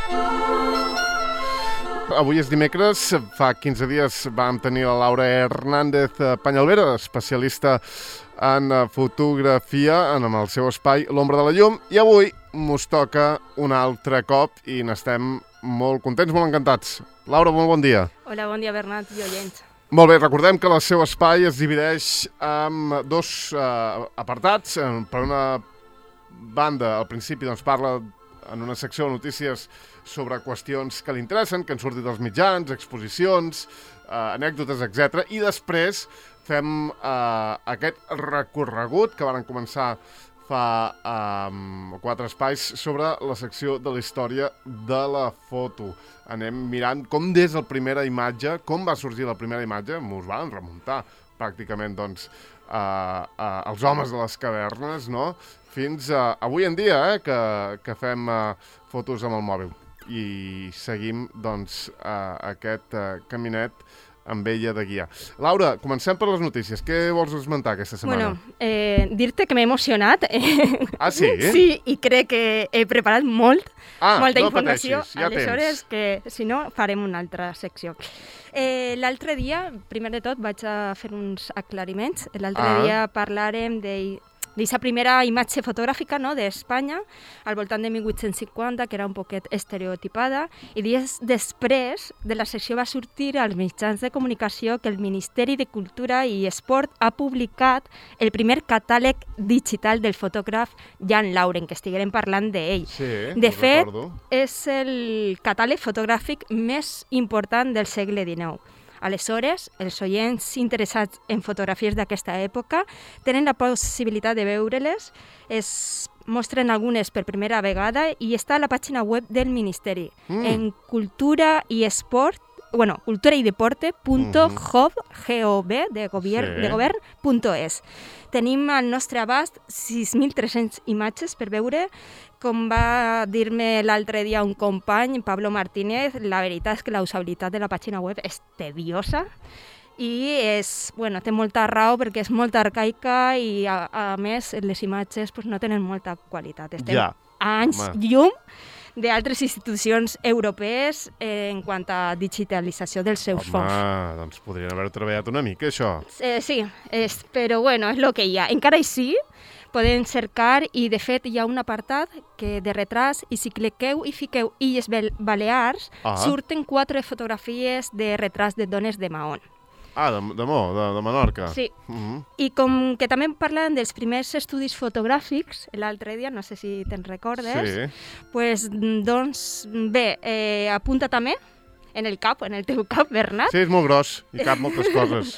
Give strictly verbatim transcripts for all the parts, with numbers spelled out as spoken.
Avui és dimecres, fa quinze dies vam tenir la Laura Hernández Peñalbera, especialista en fotografia, en el seu espai L'Ombra de la Llum, i avui mos toca un altre cop i n'estem molt contents, molt encantats. Laura, molt bon dia. Hola, bon dia, Bernat i oients. Molt bé, recordem que el seu espai es divideix en dos eh, apartats. Per una banda, al principi doncs, parla en una secció de notícies sobre qüestions que li interessen, que han sortit als mitjans, exposicions, eh, anècdotes, etcètera. I després fem eh, aquest recorregut que van començar fa eh, quatre espais sobre la secció de la història de la foto. Anem mirant com des de la primera imatge, com va sorgir la primera imatge, mos van remuntar pràcticament doncs, eh, eh, els homes de les cavernes, no? Fins a avui en dia, eh, que, que fem eh, fotos amb el mòbil. I seguim, doncs, eh, aquest eh, caminet amb ella de guia. Laura, comencem per les notícies. Què vols esmentar aquesta setmana? Bueno, eh, dir-te que m'he emocionat. Ah, sí? Sí, i crec que he preparat molt, ah, molta no informació. Pateixis, ja aleshores, tens. que si no, farem una altra secció. Eh, L'altre dia, primer de tot, vaig a fer uns aclariments. L'altre Ah. dia parlarem de... d'aquesta primera imatge fotogràfica, no, d'Espanya, al voltant de mil vuit-cents cinquanta, que era un poquet estereotipada, i dies després de la secció va sortir als mitjans de comunicació que el Ministeri de Cultura i Esport ha publicat el primer catàleg digital del fotògraf Jan Lauren, que estiguem parlant d'ell. Sí, de ho fet, recordo. és el catàleg fotogràfic més important del segle dinou. Aleshores, els oients interessats en fotografies d'aquesta època tenen la possibilitat de veure-les, es mostren algunes per primera vegada i està a la pàgina web del Ministeri, Mm. en cultura i esport, bueno, cultura i deporte punto gov, gov, de govern, Sí. de govern, punto es. Tenim al nostre abast sis mil tres-centes imatges per veure. Com va dir-me l'altre dia un company, Pablo Martínez, la veritat és que la usabilitat de la pàgina web és tediosa i és, bueno, té molta raó perquè és molt arcaica i, a, a més, les imatges pues, no tenen molta qualitat. Estem Ja. a anys Home. llum d'altres institucions europees eh, en quant a digitalització dels seus fons. Home, doncs podrien haver treballat una mica, això. Eh, sí, és, però bueno, és el que hi ha. Encara així, podem cercar i, de fet, hi ha un apartat que de retrats i si cliqueu i fiqueu Illes Balears, Ah. surten quatre fotografies de retrats de dones de Mahón. Ah, de, de Mo, de, de Menorca. Sí. Uh-huh. I com que també parlen dels primers estudis fotogràfics, l'altre dia, no sé si te'n recordes, Sí. pues, doncs, bé, eh, apunta també en el cap, en el teu cap, Bernat, Sí, és molt gros i cap moltes coses.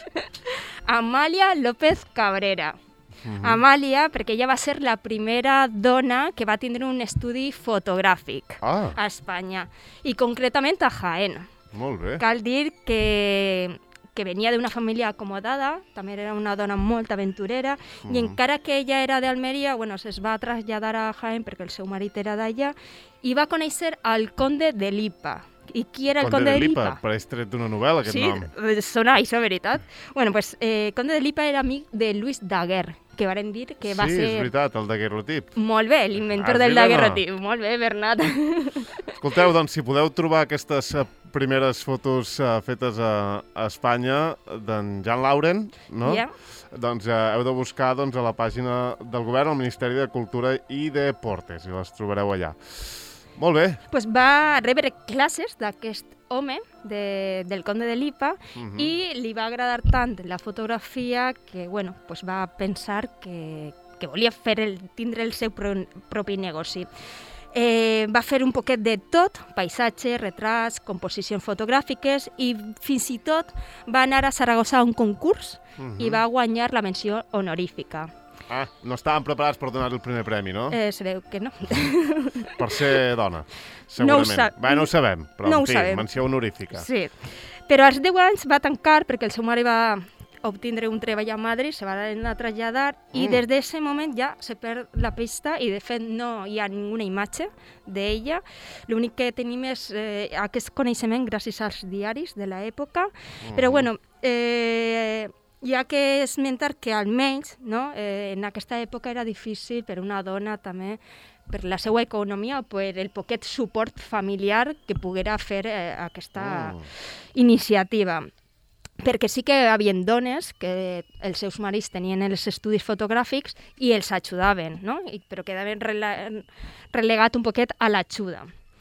Amàlia López Cabrera. Uh-huh. Amàlia, perquè ella va ser la primera dona que va tindre un estudi fotogràfic Ah, a Espanya, i concretament a Jaén. molt bé. Cal dir que, que venia d'una família acomodada, també era una dona molt aventurera, Mm. i encara que ella era d'Almeria, bueno, es va traslladar a Jaén perquè el seu marit era d'allà, i va conèixer al conde de Lipa. I qui era el conde, de Lipa? Pareix tret d'una novel·la, aquest Sí, nom. eh, sona això, veritat. Bueno, pues, eh, Conde de Lipa era amic de Louis Daguerre, que varen dir que va sí, ser... és veritat, el daguerrotip. Molt bé, l'inventor Ah, del sí, no? daguerrotip. Molt bé, Bernat. Escolteu, doncs, si podeu trobar aquestes eh, primeres fotos eh, fetes a, a Espanya d'en Jan Lauren, no? Ja. Doncs eh, heu de buscar doncs, a la pàgina del govern, al Ministeri de Cultura i Deportes, i les trobareu allà. Molt bé. Pues va rebre classes d'aquest home, de, del conde de Lipa, Mhm. i li va agradar tant la fotografia que bueno, pues va pensar que, que volia fer el, tindre el seu pro, propi negoci. Eh, va fer un poquet de tot, paisatge, retrats, composicions fotogràfiques, i fins i tot va anar a Saragossa a un concurs Mhm. i va guanyar la menció honorífica. Ah, no estàvem preparats per donar el primer premi, no? Eh, se veu que no. Per ser dona, No ho segurament. sa- Bé, no ho sabem, però no en ho fi, sabem. menció honorífica. Sí, però als deu anys va tancar perquè el seu mare va obtindre un treball a Madrid, se va anar a traslladar i Mm. des d'aquest moment ja se perd la pista i de fet no hi ha ninguna imatge d'ella. L'únic que tenim és eh, aquest coneixement gràcies als diaris de l'època. Però bueno, eh, hi ha que esmentar que almenys no, eh, en aquesta època era difícil per una dona també, per la seva economia, per el poquet suport familiar que poguera fer eh, aquesta oh. iniciativa. Perquè sí que hi havia dones que els seus marits tenien els estudis fotogràfics i els ajudaven, no? I, però quedaven rele relegat un poquet a l'ajuda.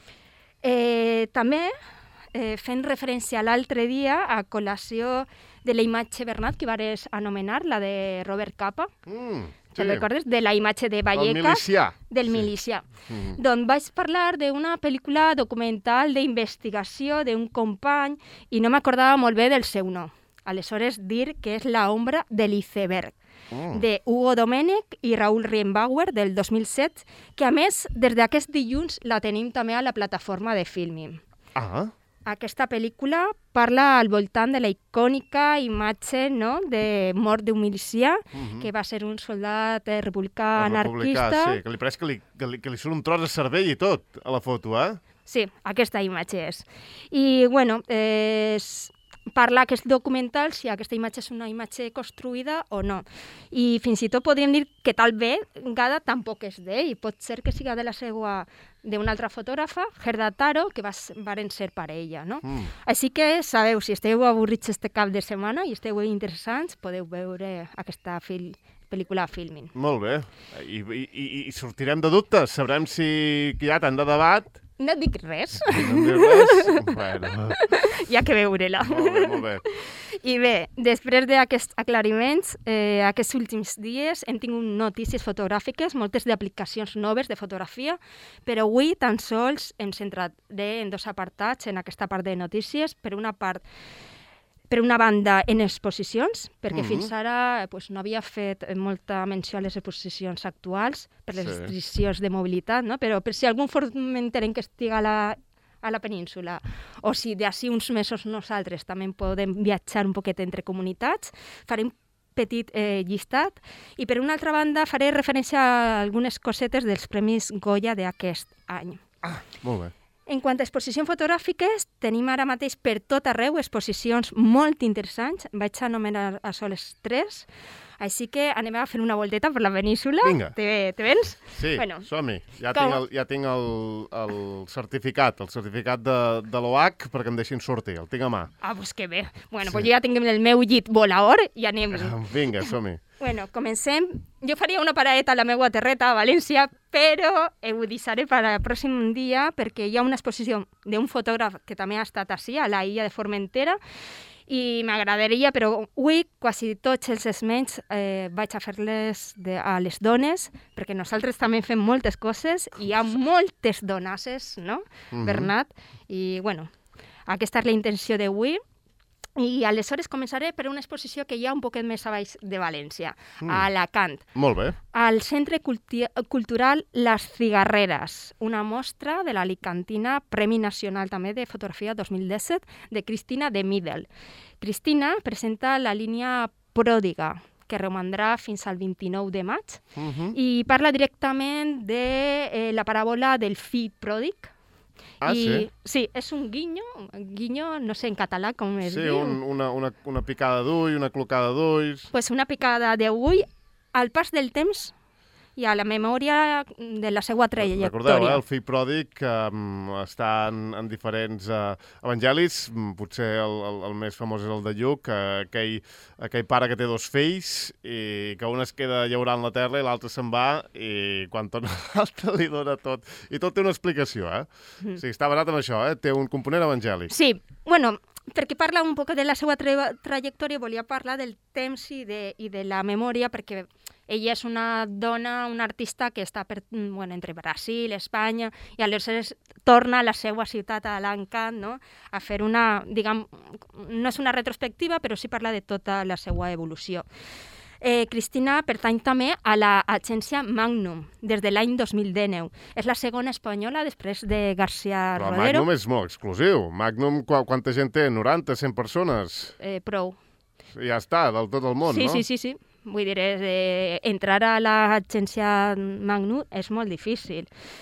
Eh, també, eh, fent referència l'altre dia a col·lació de la imatge Bernat, que vares anomenar, la de Robert Capa, mm, sí. Te'n recordes? De la imatge de Vallecas. El milicià. Del sí. milicià. Mm. Doncs vaig parlar d'una pel·lícula documental d'investigació d'un company i no m'acordava molt bé del seu nom. Aleshores, dir que és La ombra de l'iceberg, mm. de Hugo Domènech i Raúl Rienbauer, del dos mil set, que a més, des d'aquest dilluns la tenim també a la plataforma de Filmin. Ah. Aquesta pel·lícula parla al voltant de la icònica imatge no, de mort d'un milicià, mm-hmm. que va ser un soldat eh, republicà anarquista. Republicà, sí, que li pareix que li, que, li, que li surt un tros de cervell i tot, a la foto, eh? Sí, aquesta imatge és. I, bueno, eh, parla aquest documental si aquesta imatge és una imatge construïda o no. I fins i tot podríem dir que tal vegada tampoc és d'ell. Pot ser que siga de la seva d'una altra fotògrafa, Gerda Taro, que vas, varen ser parella, no? Mm. Així que sabeu, si esteu avorrits este cap de setmana i esteu interessants, podeu veure aquesta fil pel·lícula a Filmin. Molt bé. I, i, i sortirem de dubtes. Sabrem si hi ha tant de debat. No et dic res. No et dic res? Bueno. Hi ha que veure-la. Molt bé, molt bé. I bé, després d'aquests aclariments, eh, aquests últims dies hem tingut notícies fotogràfiques, moltes d'aplicacions noves de fotografia, però avui tan sols hem centrat en dos apartats en aquesta part de notícies. Per una part, per una banda, en exposicions, perquè mm-hmm. fins ara pues, no havia fet molta menció a les exposicions actuals per les sí. restriccions de mobilitat, no? Però per si algun formenteren que estiga a la, a la península o si d'ací uns mesos nosaltres també podem viatjar un poquet entre comunitats, farem petit eh, llistat. I per una altra banda faré referència a algunes cosetes dels Premis Goya d'aquest any. Ah, molt bé. En quant a exposicions fotogràfiques, tenim ara mateix per tot arreu exposicions molt interessants. Vaig anomenar a soles tres, així que anem a fer una volteta per la península. Vinga. Te, te vens? Sí, bueno, som-hi. Ja com... tinc, el, ja tinc el, el certificat, el certificat de, de l'O H perquè em deixin sortir, el tinc a mà. Ah, doncs que bé. Bueno, sí. Doncs ja tinc el meu llit volador i anem-hi. Vinga, som-hi. Bueno, comencem. Jo faria una paradeta a la meva terreta a València, però ho deixaré per al pròxim dia perquè hi ha una exposició d'un fotògraf que també ha estat així, a la illa de Formentera, i m'agradaria, però avui quasi tots els esments eh, vaig a fer-les a les dones, perquè nosaltres també fem moltes coses i hi ha moltes donasses, no, mm-hmm. Bernat? I, bueno, aquesta és la intenció d'avui. I aleshores començaré per una exposició que hi ha un poquet més a baix de València, mm. a Alacant. Molt bé. Al Centre Culti Cultural Les Cigarreres, una mostra de l'Alicantina, Premi Nacional també de Fotografia dos mil disset, de Cristina de Middel. Cristina presenta la línia Pròdiga, que romandrà fins al vint-i-nou de maig, uh-huh. i parla directament de eh, la paràbola del fill pròdig. Ah, I, sí? Sí, és un guinyo, guinyo, no sé en català com es sí, diu. Sí, un, una, una, una picada d'ull, una clocada d'ulls... Pues una picada d'ull al pas del temps i a la memòria de la seva trajectòria. Recordeu, eh, el fill pròdig um, està en, en diferents uh, evangelis, potser el, el, el més famós és el de Lluc, uh, aquell, aquell pare que té dos fills i que un es queda llaurant la terra i l'altre se'n va i quan torna l'altre li dona tot. I tot té una explicació, eh? Mm. O sigui, està basat en això, eh? Té un component evangèlic. Sí, bueno, perquè parla un poc de la seva tra trajectòria, volia parlar del temps i de, i de la memòria, perquè ella és una dona, una artista que està per, bueno, entre Brasil, Espanya, i aleshores torna a la seva ciutat, a Alacant, no? A fer una, diguem, no és una retrospectiva, però sí parla de tota la seva evolució. Eh, Cristina pertany també a l'agència Magnum, des de l'any dos mil dinou. És la segona espanyola després de García Però Rodero. Magnum és molt exclusiu. Magnum, qu quanta gent té? noranta, cent persones? Eh, prou. Ja està, del tot el món, sí, no? Sí, sí, sí. Vull dir, és, eh, entrar a l'agència Magnum és molt difícil.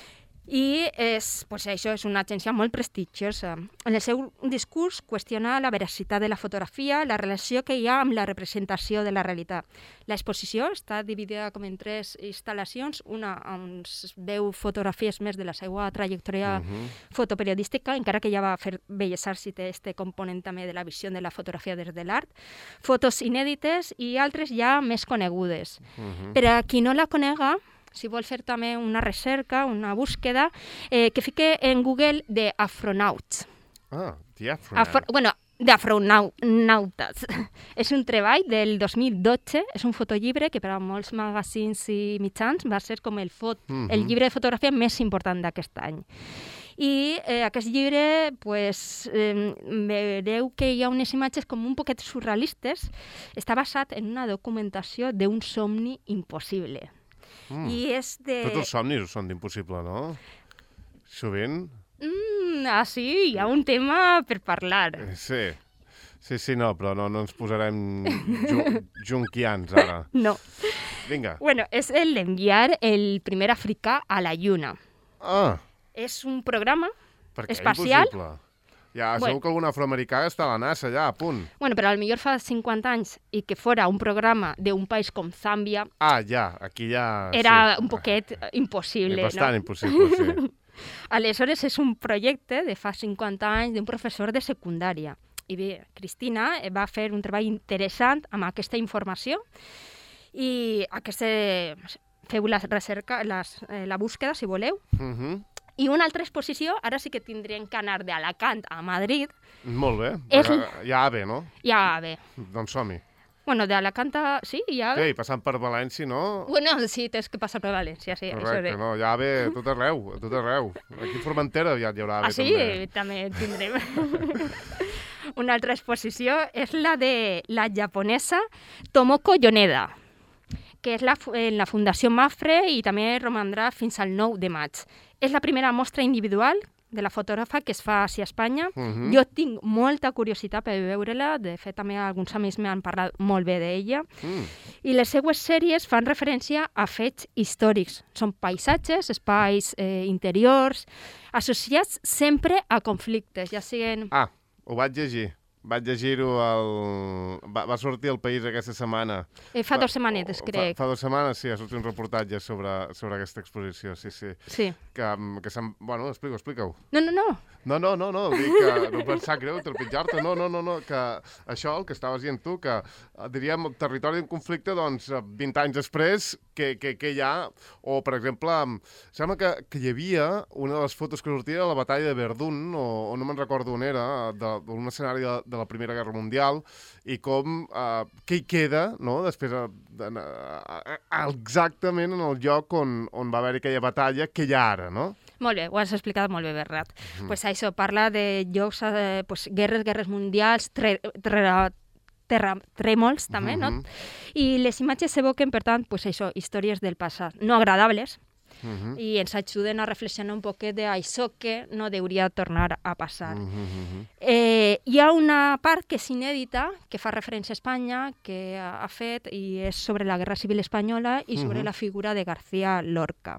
I és, pues això és una agència molt prestigiosa. En el seu discurs qüestiona la veracitat de la fotografia, la relació que hi ha amb la representació de la realitat. L'exposició està dividida com en tres instal·lacions, una on es veu fotografies més de la seva trajectòria uh-huh. fotoperiodística, encara que ja va fer Belles Arts i té este component també de la visió de la fotografia des de l'art, fotos inèdites i altres ja més conegudes. Uh-huh. Per a qui no la conega, si vol fer també una recerca, una búsqueda, eh, que fique en Google de Afronauts. Ah, The Afronauts. Afro, bueno, d'Afronautes. És un treball del dos mil dotze, és un fotollibre que per a molts magazines i mitjans va ser com el, fot, mm-hmm. el llibre de fotografia més important d'aquest any. I eh, aquest llibre, pues, eh, veureu que hi ha unes imatges com un poquet surrealistes. Està basat en una documentació d'un somni impossible. Mm. I és de... Tots els somnis són d'impossible, no? Sovint? Mm, ah, sí, hi ha un tema per parlar. Eh, sí, sí, sí, no, però no, no ens posarem ju junquians ara. No. Vinga. Bueno, és el d'enviar el primer africà a la Lluna. Ah. És un programa per què espacial. Impossible? Ja, bueno, segur que algun afroamericà està a la NASA, ja, a punt. Bueno, però potser fa cinquanta anys i que fora un programa d'un país com Zàmbia... Ah, ja, aquí ja... Era sí. un poquet impossible, no? Bastant no? impossible, sí. Aleshores, és un projecte de fa cinquanta anys d'un professor de secundària. I bé, Cristina va fer un treball interessant amb aquesta informació i aquesta... feu la recerca, les, eh, la búsqueda, si voleu. Mhm. I una altra exposició, ara sí que tindrien que anar d'Alacant a Madrid. Molt bé, és... ja bé, no? Ja bé. Doncs som-hi. Bueno, d'Alacant a... Sí, ja bé. Sí, passant per València, no? Bueno, sí, tens que passar per València, sí. Correcte, això no, ja bé, a tot arreu, a tot arreu. Aquí a Formentera ja hi haurà bé, ah, sí? també. També tindrem. Una altra exposició és la de la japonesa Tomoko Yoneda, que és la, en la Fundació Mafre i també romandrà fins al nou de maig. És la primera mostra individual de la fotògrafa que es fa a Espanya. Uh-huh. Jo tinc molta curiositat per veure-la, de fet també alguns amics m'han parlat molt bé d'ella. Mm. I les seues sèries fan referència a fets històrics. Són paisatges, espais eh, interiors, associats sempre a conflictes, ja siguin... Ah, ho vaig llegir. Vaig llegir-ho, al... va, va sortir al País aquesta setmana. Eh, fa dues setmanetes, crec. Fa, fa dues setmanes, sí, ha sortit un reportatge sobre, sobre aquesta exposició, sí, sí. Sí. Que, que se'm... Bueno, explica-ho, explica-ho. No, no, no. No, no, no, no, dic que no em sap greu trepitjar-te, no, no, no, no, que això, el que estaves dient tu, que diríem el territori en conflicte, doncs, vint anys després, que, que, que hi ha, o, per exemple, sembla que, que hi havia una de les fotos que sortia de la batalla de Verdun, o, o no me'n recordo on era, d'un escenari de, de la Primera Guerra Mundial, i com, eh, què hi queda, no?, després, de, de, exactament en el lloc on, on va haver aquella batalla, que hi ha ara, no? Molt bé, ho has explicat molt bé, Bernat. Mm. Pues això parla de llocs, eh, pues, guerres, guerres mundials, tre, tre, terratrèmols també, mm-hmm. no? I les imatges evoquen, per tant, pues això, històries del passat, no agradables, mm-hmm. i ens ajuden a reflexionar un poquet d'això que no hauria de tornar a passar. Mm-hmm. Eh, hi ha una part que és inèdita, que fa referència a Espanya, que ha, ha fet, i és sobre la Guerra Civil Espanyola i sobre mm-hmm. la figura de García Lorca.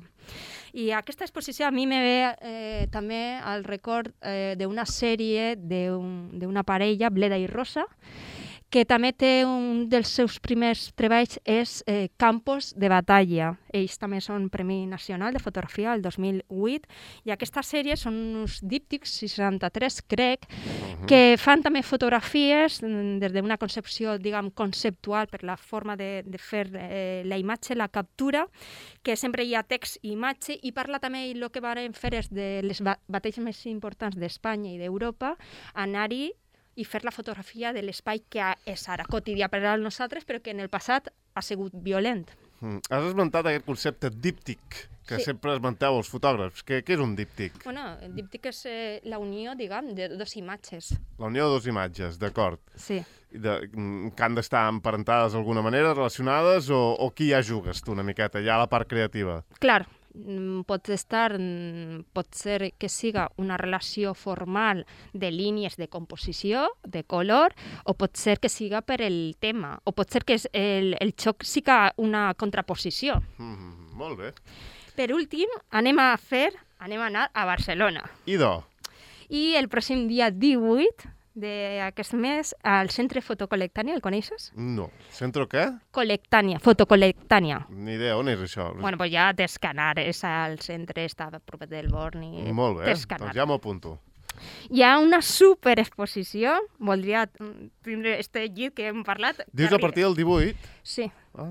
I aquesta exposició a mi me ve eh, també al record eh, d'una sèrie d'una un, parella, Bleda i Rosa, que també té un dels seus primers treballs és eh, Campos de batalla. Ells també són Premi Nacional de Fotografia el dos mil vuit, i aquesta sèrie són uns díptics, seixanta-tres crec, uh-huh. que fan també fotografies des d'una concepció, diguem, conceptual per la forma de, de fer eh, la imatge, la captura, que sempre hi ha text i imatge, i parla també, el que varen fer és de les batalles més importants d'Espanya i d'Europa, anar-hi i fer la fotografia de l'espai que és ara quotidià per a nosaltres, però que en el passat ha sigut violent. Mm. Has esmentat aquest concepte díptic, que sí. sempre esmenteu els fotògrafs. Què, què és un díptic? Bueno, el díptic és eh, la unió, diguem, de dues imatges. La unió de dues imatges, d'acord. Sí. De, que han d'estar emparentades d'alguna manera, relacionades, o, o qui ja jugues tu una miqueta, ja a la part creativa? Clar, pot estar, pot ser que siga una relació formal de línies de composició, de color, o pot ser que siga per el tema, o pot ser que el, el xoc siga una contraposició. Mm, molt bé. Per últim, anem a fer anem a anar a Barcelona. Idò. I el pròxim dia divuit d'aquest mes, al Centre Fotocolectània, el coneixes? No. Centro què? Colectània, Fotocolectània. Ni idea, on és això? Bueno, pues ja tens que anar, és al centre, està a prop del Born i Molt bé, tens que anar. doncs ja m'ho apunto. Hi ha una superexposició, voldria tindre este llit que hem parlat. Dius a partir del divuit? Sí. Ah.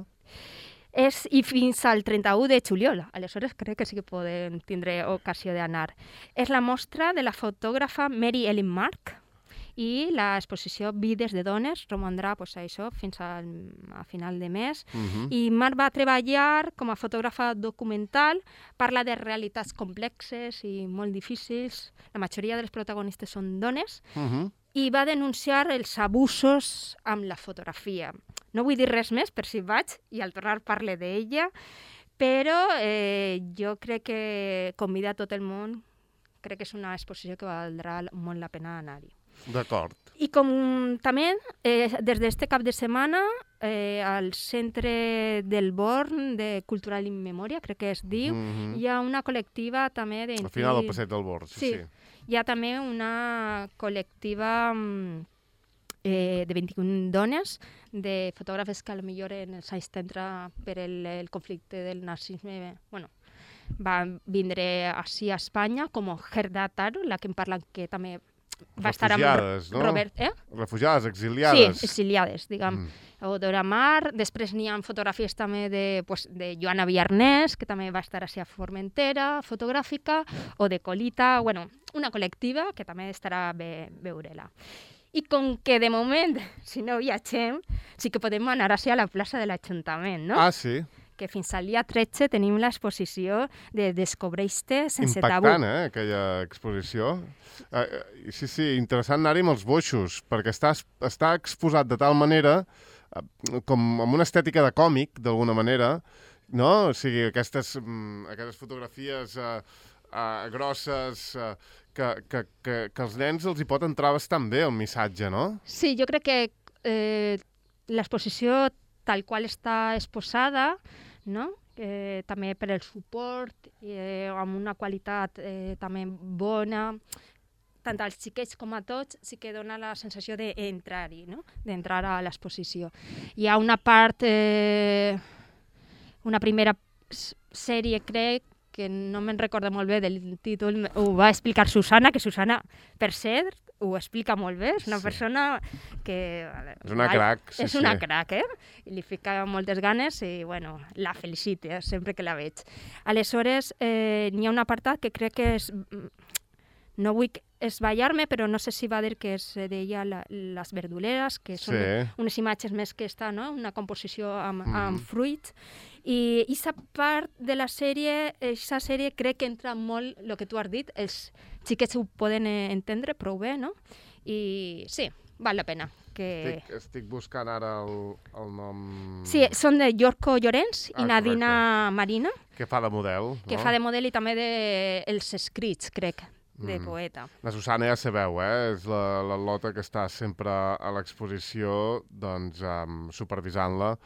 És, i fins al trenta-u de juliol, aleshores crec que sí que podem tindre ocasió d'anar. És la mostra de la fotògrafa Mary Ellen Mark, i l'exposició Vides de dones romandrà pues, això fins al, a final de mes. Uh-huh. I Marc va treballar com a fotògrafa documental, parla de realitats complexes i molt difícils. La majoria dels protagonistes són dones. Uh-huh. I va denunciar els abusos amb la fotografia. No vull dir res més per si vaig i al tornar parle d'ella, però eh, jo crec que convida a tot el món. Crec que és una exposició que valdrà molt la pena anar-hi. D'acord. I com també, eh, des d'este cap de setmana, eh, al Centre del Born de Cultural in Memòria, crec que es diu, Mm-hmm. hi ha una col·lectiva també... Al final del passeig del Born, sí, Sí. sí. Hi ha també una col·lectiva mm, eh, de vint-i-una dones, de fotògrafes que potser en els anys trenta per el, el conflicte del nazisme, bueno, va vindre així a Espanya, com Gerda Taro, la que em parlen que també va estar amb Refugiades, no? Robert... Eh? Refugiades, exiliades. Sí, exiliades, diguem. Mm. O Dora Maar, després n'hi ha fotografies també de, pues, de Joana Villarnés, que també va estar així a Formentera, fotogràfica, o de Colita, bueno, una col·lectiva que també estarà bé veure-la. I com que de moment, si no viatgem, sí que podem anar així a la plaça de l'Ajuntament, no? Ah, sí. Que fins al dia tretze tenim l'exposició de Descobreix-te sense tabú. Impactant, eh, aquella exposició. Uh, sí, sí, interessant anar-hi amb els boixos, perquè està, està exposat de tal manera, uh, com amb una estètica de còmic, d'alguna manera, no? O sigui, aquestes, um, aquestes fotografies uh, uh, grosses, uh, que, que, que, que els nens els hi pot entrar bastant bé el missatge, no? Sí, jo crec que eh, l'exposició tal qual està exposada, no? Eh, també per el suport, eh, amb una qualitat eh, també bona, tant als xiquets com a tots, sí que dona la sensació d'entrar-hi, no? D'entrar a l'exposició. Hi ha una part, eh, una primera sèrie, crec, que no me'n recordo molt bé del títol, ho va explicar Susana, que Susana, per cert, ho explica molt bé, és una sí. persona que... És una crac, sí, És una sí. crac, eh? I li fica moltes ganes i, bueno, la felicite eh? sempre que la veig. Aleshores, eh, n'hi ha un apartat que crec que és... No vull esballar-me, però no sé si va dir que es deia la, les verduleres, que són Sí. unes imatges més que està, no? Una composició amb, Mm. amb fruits. I aquesta part de la sèrie, aquesta sèrie crec que entra molt el que tu has dit, els xiquets ho poden eh, entendre prou bé, no? I sí, val la pena. Que... Estic, estic buscant ara el, el nom... Sí, són de Yorko Llorens i Ah, Nadina correcte. Marina, Que fa de model, que no? fa de model i també de els escrits, crec, de Mm. poeta. La Susana ja sabeu, eh? És la, la lota que està sempre a l'exposició, doncs, um, supervisant-la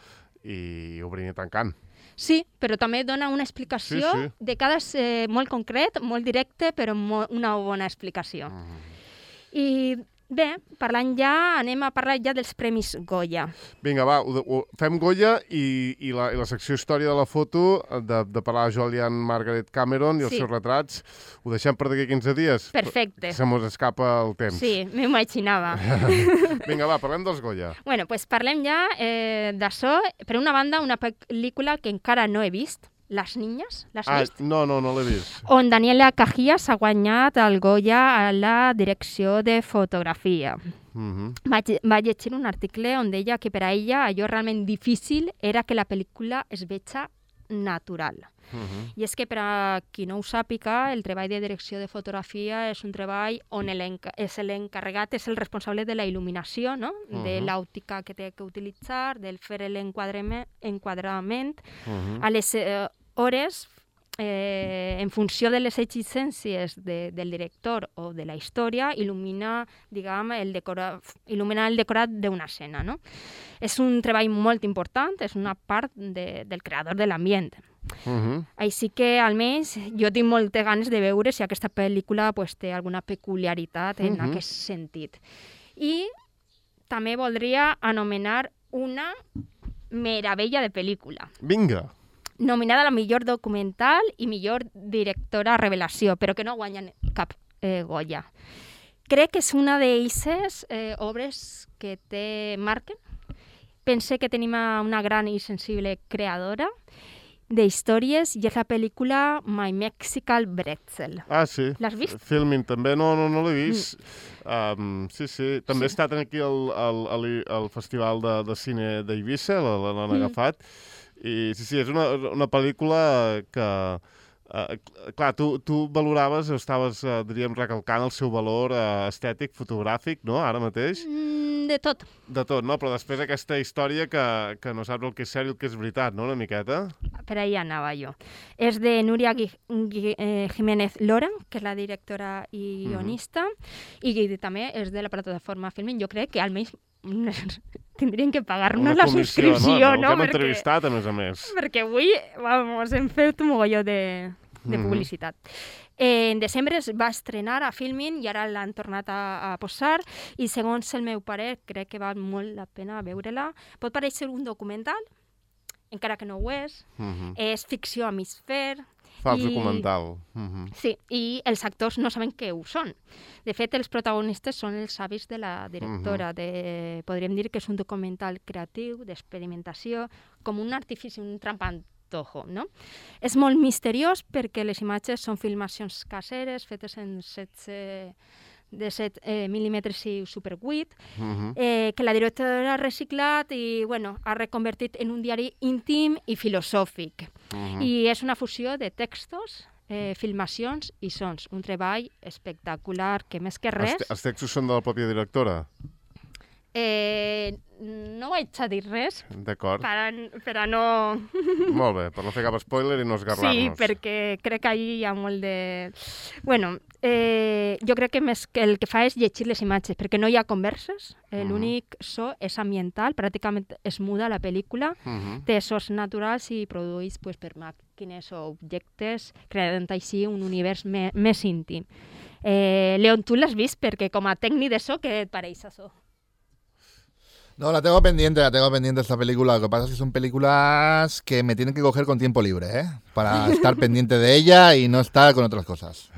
i obrint i tancant. Sí, però també dona una explicació Sí, sí. de cada eh, molt concret, molt directe, però mo una bona explicació. Mm. I bé, parlant ja, anem a parlar ja dels Premis Goya. Vinga, va, ho, ho, fem Goya i, i, la, i la secció història de la foto, de, de parlar a Julian Margaret Cameron i els Sí. seus retrats, ho deixem per d'aquí quinze dies? Perfecte. Se mos escapa el temps. Sí, m'imaginava. Vinga, va, parlem dels Goya. Bueno, pues parlem ja eh, d'això. Per una banda, una pel·lícula que encara no he vist, Les Niñas, l'has Ah, vist? no, no, no l'he vist. On Daniela Cajías ha guanyat el Goya a la direcció de fotografia. Mm-hmm. Vaig, vaig llegir un article on deia que per a ella allò realment difícil era que la pel·lícula es veja natural. Mm-hmm. I és que per a qui no ho sàpiga, el treball de direcció de fotografia és un treball on és l'encarregat, és el responsable de la il·luminació, no? De Mhm. l'òptica que té que utilitzar, del fer l'enquadrament, enquadrament, Mm-hmm. a les eh, hores, eh, en funció de les exigències de, del director o de la història, il·lumina, diguem, el decora, il·lumina el decorat d'una escena, no? És un treball molt important, és una part de, del creador de l'ambient. Uh-huh. Així que, almenys, jo tinc moltes ganes de veure si aquesta pel·lícula pues, té alguna peculiaritat en Uh-huh. aquest sentit. I també voldria anomenar una meravella de pel·lícula. Vinga. Nominada a la millor documental i millor directora revelació, però que no guanyen cap eh, Goya. Crec que és una d'eixes eh, obres que té marquen. Pense que tenim una gran i sensible creadora d'històries i és la pel·lícula My Mexican Bretzel. Ah, sí. L'has vist? Filming, també. No, no, no l'he vist. Mm. Um, sí, sí. També Sí. he estat aquí al, al, al, al Festival de, de Cine d'Eivissa, l'han Mm. agafat. I sí, sí, és una, una pel·lícula que... Uh, clar, tu, tu valoraves, o estaves, uh, diríem, recalcant el seu valor uh, estètic, fotogràfic, no?, ara mateix? Mm, de tot. De tot, no? Però després aquesta història que, que no saps el que és sèrio i el que és veritat, no?, una miqueta? Per ahí anava jo. És de Núria Gui Gui eh, Jiménez Loren, que és la directora i guionista, mm-hmm. i també és de la plataforma Filmin. Jo crec que almenys tindrien que pagar-nos la subscripció, no? no? Que hem entrevistat, a més a més. Perquè avui, vamos, hem fet un mogolló de, de publicitat. Mm-hmm. Eh, en desembre es va estrenar a Filmin i ara l'han tornat a, a posar i segons el meu parer crec que val molt la pena veure-la. Pot parèixer un documental, encara que no ho és. Mm-hmm. És ficció a mig fer. Fals I... documental. Mm-hmm. Sí, i els actors no saben què ho són. De fet, els protagonistes són els avis de la directora. Mm-hmm. de... Podríem dir que és un documental creatiu, d'experimentació, com un artifici, un trampantojo, no? És molt misteriós perquè les imatges són filmacions caseres, fetes en setze de set eh, mil·límetres i super vuit, uh-huh. eh, que la directora ha reciclat i bueno, ha reconvertit en un diari íntim i filosòfic. Uh-huh. I és una fusió de textos, eh, filmacions i sons. Un treball espectacular que més que res... Els, te- els textos són de la pròpia directora? Eh, no vaig a dir res. D'acord. Per a, per a no... Molt bé, per no fer cap spoiler i no esgarrar-nos. Sí, perquè crec que ahí hi ha molt de... Bueno, eh, jo crec que més que el que fa és llegir les imatges, perquè no hi ha converses, eh, uh-huh. l'únic so és ambiental, pràcticament es muda la pel·lícula, uh-huh. té sons naturals i produeix pues, per màquines o objectes, creant així un univers me, més íntim. Eh, Leon, tu l'has vist perquè com a tècnic de so, què et pareix això? No, la tengo pendiente, la tengo pendiente esta película. Lo que pasa es que son películas que me tienen que coger con tiempo libre, ¿eh? Para estar pendiente de ella y no estar con otras cosas.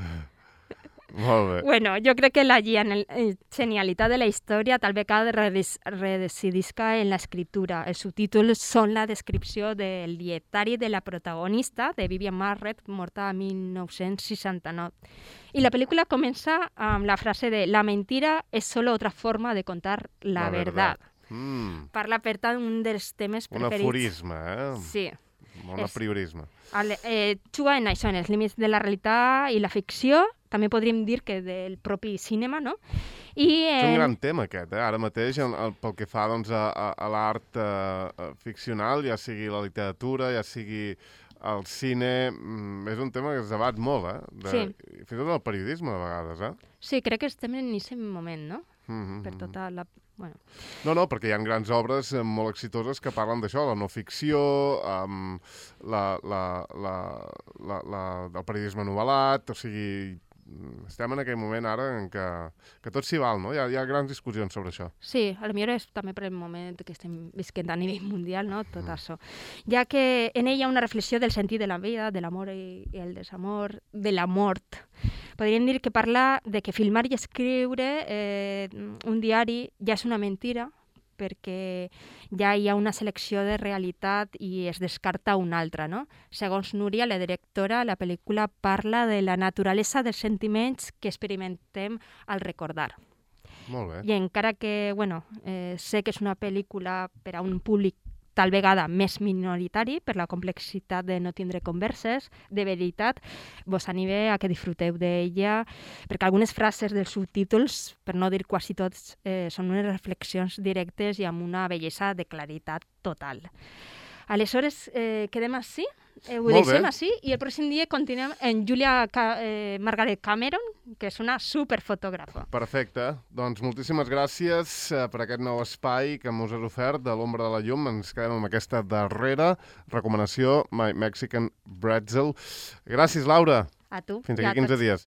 Molt bé. Bueno, jo crec que la genialitat de la història tal vegada redecidisca en l'escriptura. Els subtítols són la descripció del dietari de la protagonista, de Vivian Marret, morta a mil nou-cents seixanta-nou. I la pel·lícula comença amb la frase de «La mentira és solo otra forma de contar la, la verdad». Mm. Parla, per tant, un dels temes preferits. Un aforisme, eh? Sí. Un apriorisme. El, eh, juga en això, en els límits de la realitat i la ficció, també podríem dir que del propi cinema, no? I, eh... És un gran tema aquest, eh? Ara mateix, el, el, pel que fa doncs, a, a, a l'art eh, ficcional, ja sigui la literatura, ja sigui el cine, mm, és un tema que es debat molt, eh? De, sí. Fins i tot el periodisme, de vegades, eh? Sí, crec que estem en aquest moment, no? Mm-hmm. Per tota la... Bueno. No, no, perquè hi ha grans obres molt exitoses que parlen d'això, la no ficció, um, la, la, la, la, la, el periodisme novel·lat, o sigui, estem en aquell moment ara en què, que tot s'hi val, no? Hi ha, hi ha grans discussions sobre això. Sí, potser és també per el moment que estem visquent a nivell mundial, no? Tot mm. això. Ja que en ell hi ha una reflexió del sentit de la vida, de l'amor i, i el desamor, de la mort. Podríem dir que parla de que filmar i escriure eh, un diari ja és una mentira, perquè ja hi ha una selecció de realitat i es descarta una altra, no? Segons Núria, la directora, la pel·lícula parla de la naturalesa dels sentiments que experimentem al recordar. Molt bé. I encara que, bueno, eh, sé que és una pel·lícula per a un públic tal vegada més minoritari per la complexitat de no tindre converses, de veritat, vos anime a que disfruteu d'ella, perquè algunes frases dels subtítols, per no dir quasi tots, eh, són unes reflexions directes i amb una bellesa de claritat total. Aleshores, eh, quedem així, eh, ho Molt deixem bé. així, i el pròxim dia continuem en Julia Ca eh, Margaret Cameron, que és una superfotògrafa. Perfecte. Doncs moltíssimes gràcies eh, per aquest nou espai que mos has ofert de l'ombra de la llum. Ens quedem amb aquesta darrera recomanació, My Mexican Bretzel. Gràcies, Laura. A tu. Fins i a aquí quinze tots. dies.